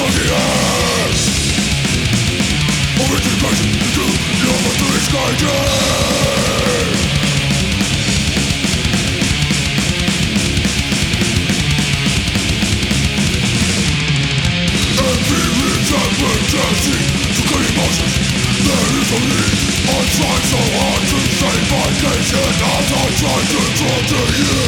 I try so hard to save my nation as I try to draw to you.